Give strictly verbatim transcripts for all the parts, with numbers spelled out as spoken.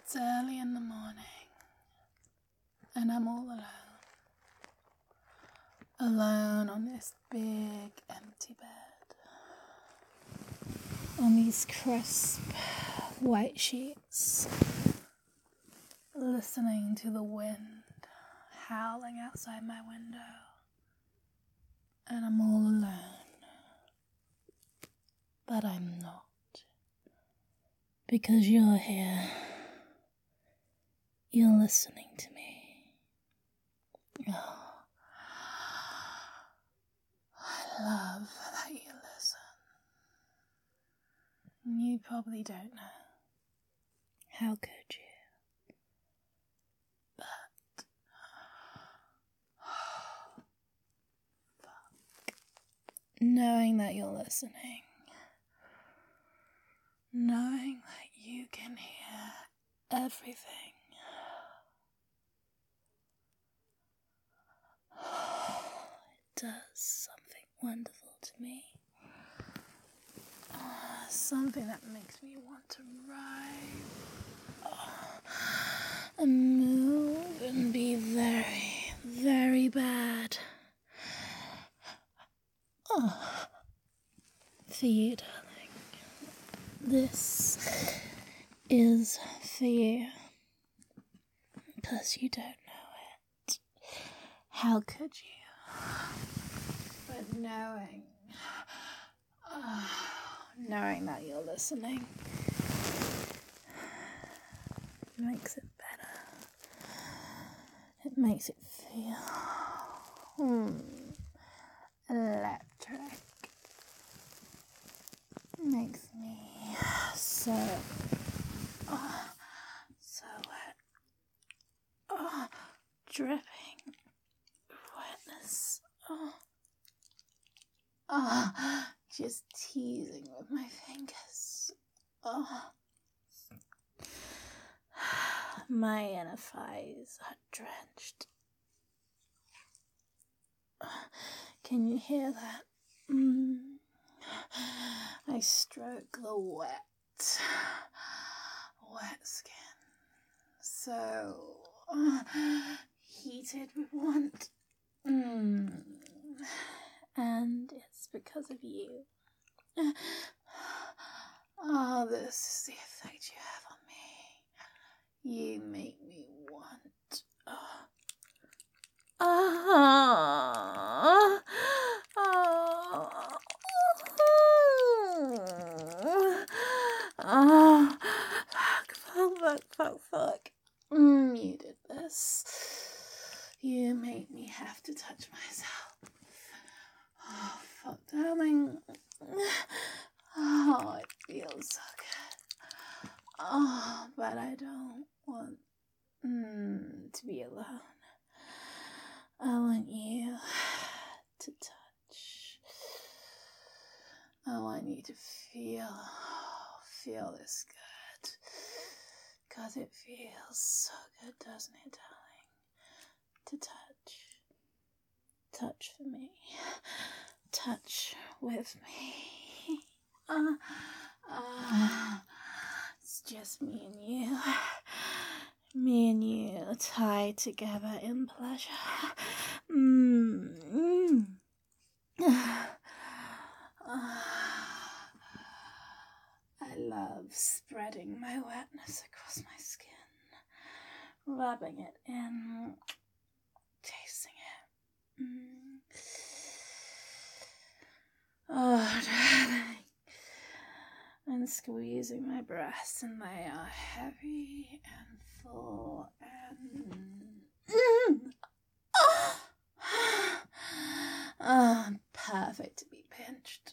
It's early in the morning, and I'm all alone. Alone on this big empty bed. On these crisp white sheets. Listening to the wind howling outside my window. And I'm all alone. But I'm not. Because you're here. You're listening to me. Oh, I love that you listen. You probably don't know. How could you? But, fuck. Knowing that you're listening. Knowing that you can hear everything. It does something wonderful to me. Oh, something that makes me want to ride oh, and move and be very, very bad. Oh, for you, darling. This is for you. Because you don't know it. How could you? But knowing, oh, knowing that you're listening makes it better. It makes it feel hmm, electric. Makes me so, oh, so wet. Oh, dripping wetness. Oh. Oh, just teasing with my fingers. Oh. My inner thighs are drenched. Can you hear that? Mm. I stroke the wet, wet skin. So uh, heated with want. Mm. And it's because of you. Oh, this is the effect you have on me. You make me want. Oh. Oh. Oh. Oh. Fuck, fuck, fuck, fuck, fuck. Mm, you did this. You made me have to touch myself. Oh, fuck, darling. Oh, it feels so good. Oh, but I don't want mm, to be alone. I want you to touch. I want you to feel, feel this good. Because it feels so good, doesn't it, darling? To touch. Touch for me. Touch with me. Uh, uh, it's just me and you. Me and you tied together in pleasure. Mm. Mm. I love spreading my wetness across my skin, rubbing it in, tasting it. Mm. Oh, darling. And squeezing my breasts, and they are heavy and full and mm. Oh, perfect to be pinched.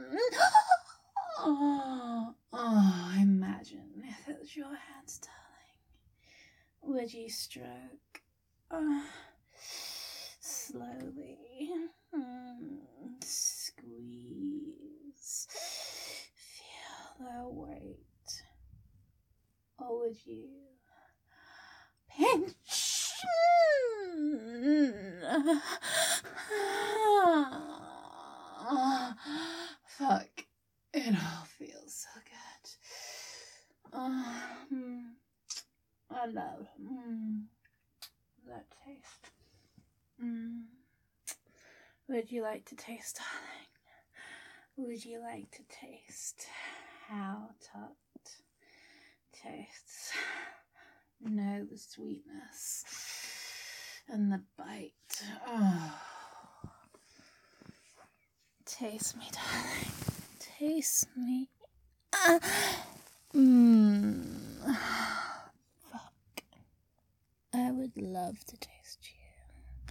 Oh, oh, imagine if it was your hands, darling. Would you stroke uh, slowly, mm, squeeze, feel the weight, or would you pinch? Mm. Fuck, it all feels so good. Um, I love mm, that taste. Mm. Would you like to taste, darling? Would you like to taste how Tut tastes? Know the sweetness and the bite. Oh. Taste me, darling. Taste me. Ah. Mm. Fuck. I would love to taste you.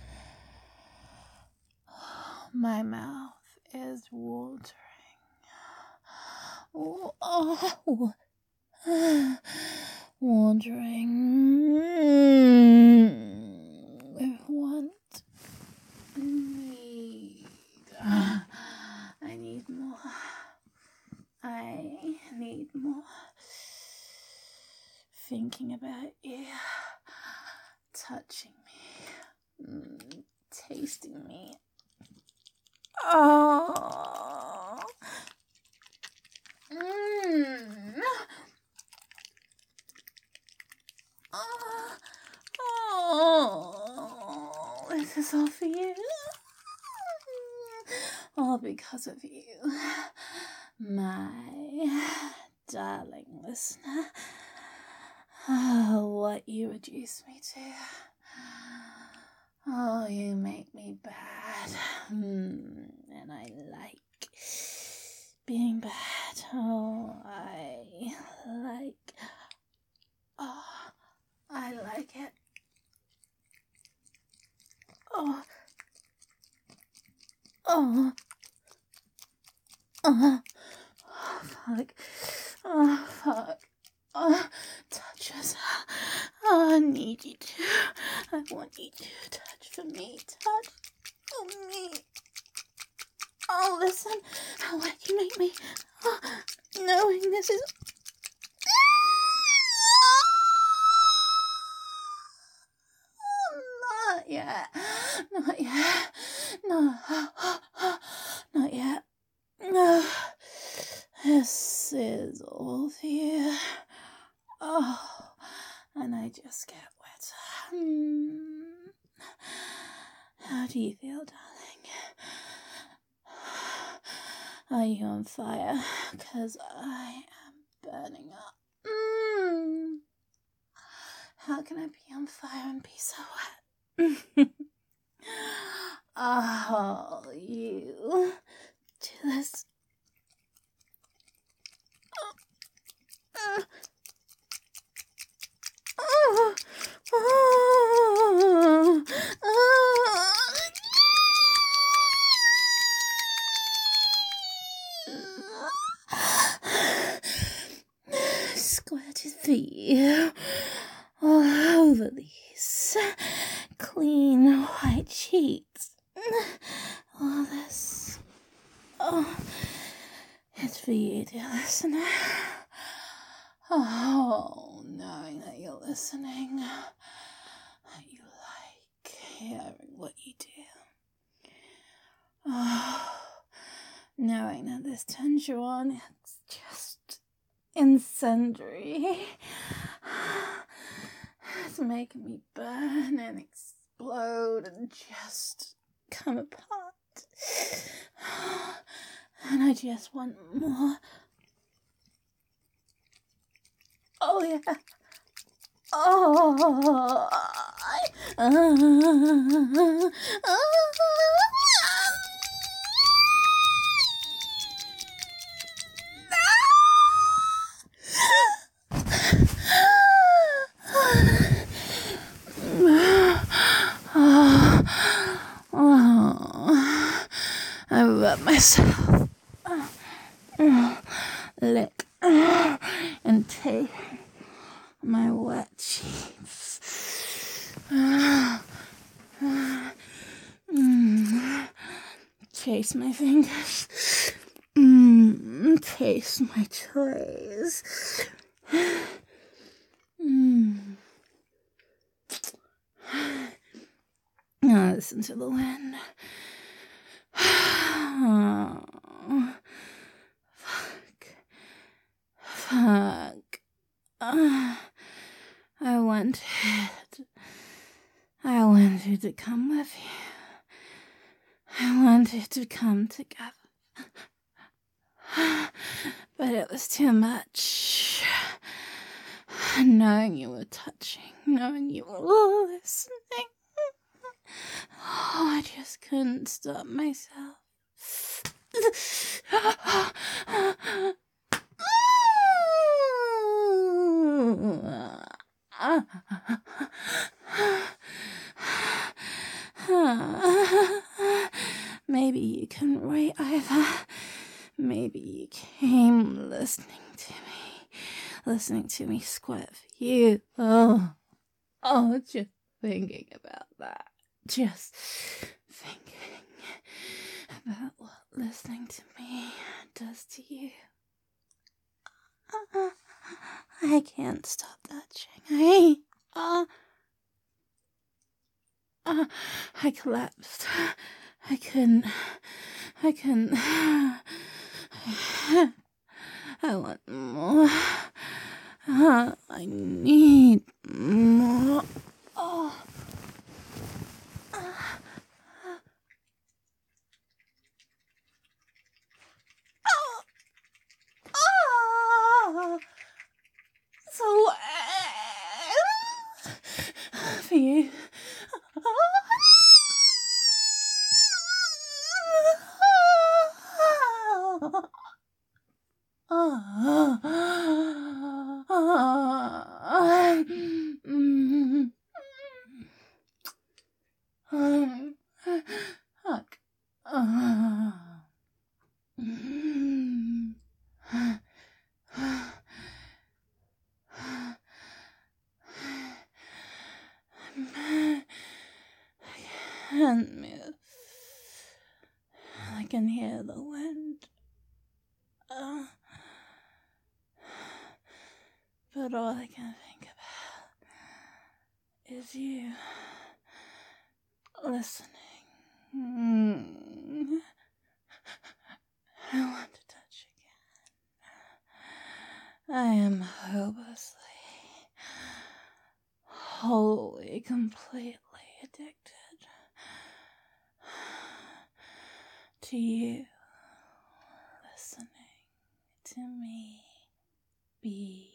My mouth is watering. Oh, oh. Watering. I want. Need. I need more. I need more. Thinking about you. Touching me. Mm, tasting me. Oh. Mmm. Oh. Oh. This is all for you. All because of you. My darling listener. Oh, what you reduce me to. Oh, you make me bad. Mm, and I like being bad. Oh, I like. Oh, I like it. Oh. Oh. Oh. Oh, fuck. Oh, fuck. Oh, touch us. Oh, I need you to. I want you to touch for me. Touch for me. Oh, listen. How wet you make me. Oh, knowing this is. Not yet. Not yet. No. Not yet. No. This is all for you. Oh, and I just get wetter. Hmm. How do you feel, darling? Are you on fire? 'Cause I am burning up. Mm. How can I be on fire and be so wet? Oh, you do this. Oh. Oh. Oh. Oh. Squirted for you all over these clean white sheets. All this. Oh, it's for you, dear listener. Oh, knowing that you're listening, that you like hearing what you do. Oh, knowing that this turns you on, it's just incendiary. It's making me burn and explode and just come apart. And I just want more. Oh, yeah. Oh. I, uh, uh, oh, I rub myself, lick, and take my wet cheeks. Mm. Taste my fingers. Mm. Taste my toes. Mm. Now listen to the wind. Oh, fuck. Fuck. Uh, I want wanted, I wanted to come with you. I wanted to come together. But it was too much. Knowing you were touching, knowing you were listening. Oh, I just couldn't stop myself. Maybe you couldn't wait either. Maybe you came listening to me, listening to me squirt for you. Oh, oh, just thinking about that. Just thinking about what listening to me does to you. Uh, I can't stop touching. I, uh, uh, I collapsed. I couldn't. I couldn't. I want more. Uh, I need more. Oh. Uh, oh. Oh. So, uh, for you. Fuck. I can't move. I can hear the wind. Uh, but all I can think about is you listening. Mm. I want to touch again. I am hopelessly, wholly, completely addicted to you listening to me be